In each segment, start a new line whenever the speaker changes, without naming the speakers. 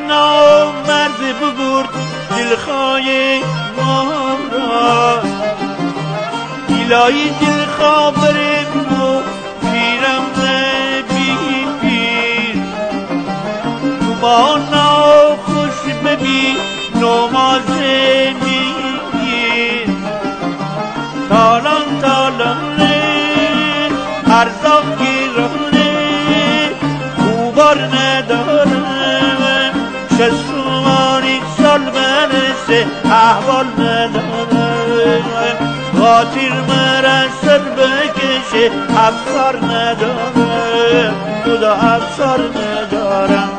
نامرد ببرد دلخواه ما را، الهی دلخواه برم و پیرم بی پیر، تو ما ناخوش ببی نماز میگیر، تالان تالانه ارزاق گیرانه خوبار ندارم، شستومانی سال برسه احوال ندارم، خاطر مرا سر بکشه افسار ندارم، خدا افسار ندارم.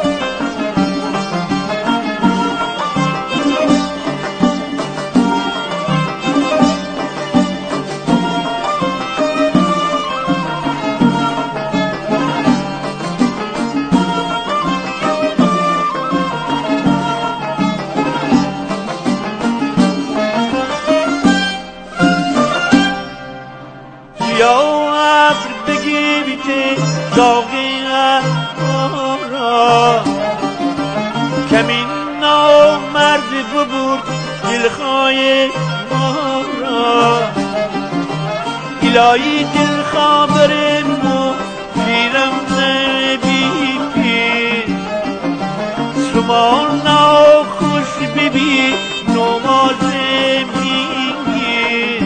یا ابر بگی بیته داغی را، کمین نامرد ببرد دلخواه ما را، الهی دلخواه برم و پیرم بی پیر، شما ناخوش ببی نماز میگیر،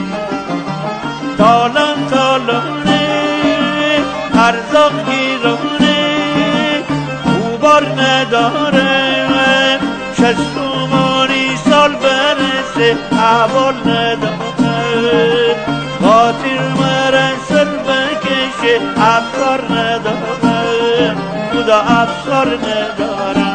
تالان تالانه ارزاق گیرانه خوبار ندارم، شستومانی سال برسه احوال ندارم، خاطر مرا سر بکشه افسار ندارم، خدا افسار ندارم.